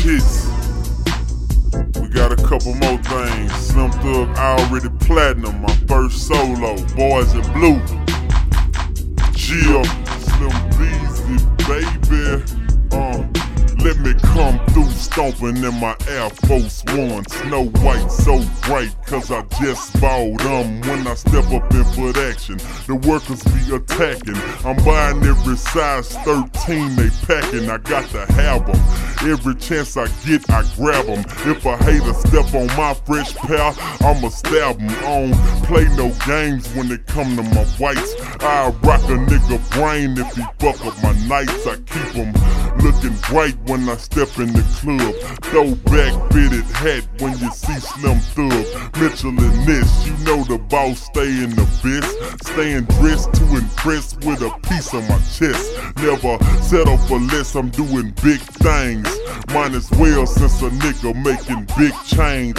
hits. We got a couple more things. Slim Thug already platinum. My first solo. Boys in Blue. Jill. Slim Beezy, baby. Let me come through stomping in my Air Force One. Snow White so bright, cause I just bought them. When I step up in foot action, the workers be attacking. I'm buying every size 13 they packing. I got to have them. Every chance I get, I grab them. If a hater step on my fresh pair, I'ma stab them. I don't play no games when it come to my whites. I rock a nigga brain if he fuck up my nights. I keep them looking bright when I step in the club. Throwback fitted hat when you see Slim Thug. Mitchell and Nish, you know the boss stay in the best. Staying dressed to impress with a piece on my chest. Never settle for less, I'm doing big things. Mine as well since a nigga making big change.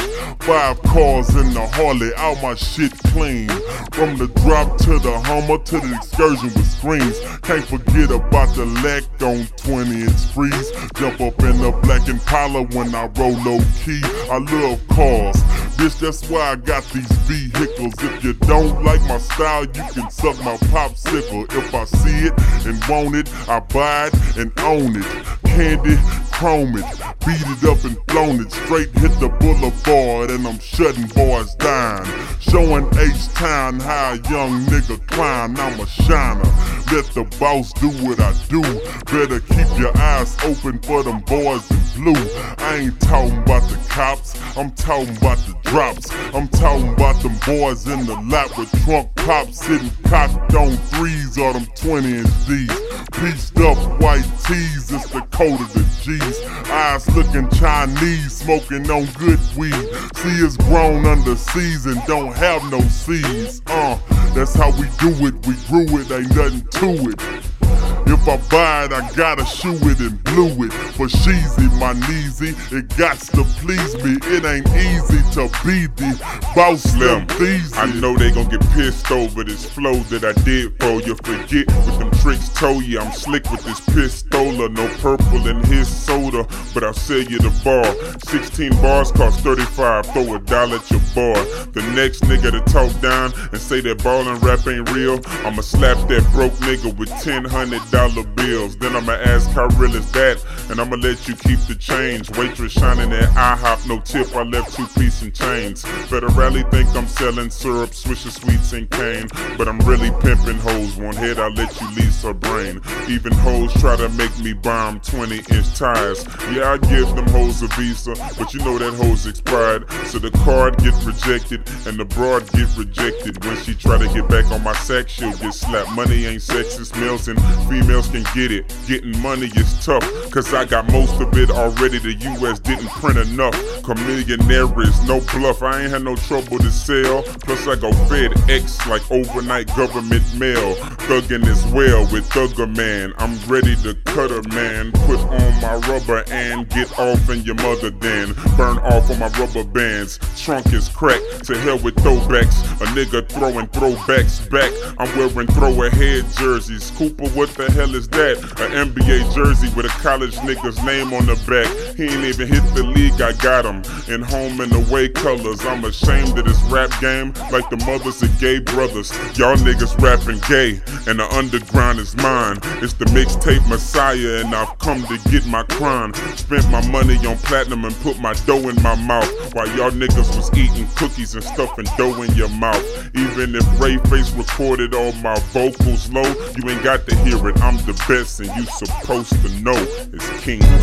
5 cars in the Harley, all my shit clean. From the drop to the Hummer to the excursion with screens. Can't forget about the lack on 20-inch freeze. Jump up in the black Impala when I roll low key. I love cars, bitch, that's why I got these vehicles. If you don't like my style, you can suck my popsicle. If I see it and want it, I buy it and own it. Candy, chrome it, beat it up and flown it. Straight hit the boulevard and I'm shutting boys down. Showing H-Town how a young nigga climb. I'm a shiner, let the boss do what I do. Better keep your eyes open for them boys in blue. I ain't talking about the cops, I'm talking about the drops. I'm talking about them boys in the lot with trunk pops, sitting cocked on 3s or them 20-inch D's. Pieced up white tees, it's the code of the G's. Eyes looking Chinese, smoking on good weed. See, it's grown under season, don't have no seeds. That's how we do it, we grew it, ain't nothing to it. If I buy it, I gotta shoe it and blue it. For Sheezy, my kneesy, it gots to please me. It ain't easy to be the boss Slim Beezy. I know they gon' get pissed over this flow that I did for you. Forget what them tricks told you. I'm slick with this pistola. No purple in his soda, but I'll sell you the bar. 16 bars cost 35, throw $1 at your bar. The next nigga to talk down and say that ballin' rap ain't real, I'ma slap that broke nigga with $100 bills. Then I'ma ask how real is that, and I'ma let you keep the change. Waitress shining at IHOP, no tip, I left 2 pieces and chains. Federale think I'm selling syrup, Swisher Sweets and cane, but I'm really pimping hoes. One head I let you lease her brain. Even hoes try to make me buy 'em 20-inch tires. Yeah, I give them hoes a visa, but you know that hoe's expired. So the card get rejected and the broad get rejected. When she try to get back on my sack, she'll get slapped. Money ain't sexist, males and females can get it. Getting money is tough, cause I got most of it already. The US didn't print enough. Chamillionaire is no bluff, I ain't had no trouble to sell. Plus I go FedEx like overnight government mail. Thuggin' as well with Thugger Man. I'm ready to cut her, man. Put on my rubber and get off in your mother then. Burn off on my rubber bands. Trunk is cracked, to hell with throwbacks. A nigga throwing throwbacks back. I'm wearing throw-ahead jerseys. Cooper, what the hell is that? An NBA jersey with a college nigga's name on the back. He ain't even hit the league, I got him. In home and away colors. I'm ashamed of this rap game, like the mothers of gay brothers. Y'all niggas rapping gay, and the underground is mine. It's the mixtape Messiah, and I've come to get my crown. Spent my money on platinum and put my dough in my mouth, while y'all niggas was eating cookies and stuffing dough in your mouth. Even if Ray Face recorded all my vocals low, you ain't got to hear it. I'm the best, and you supposed to know it's King.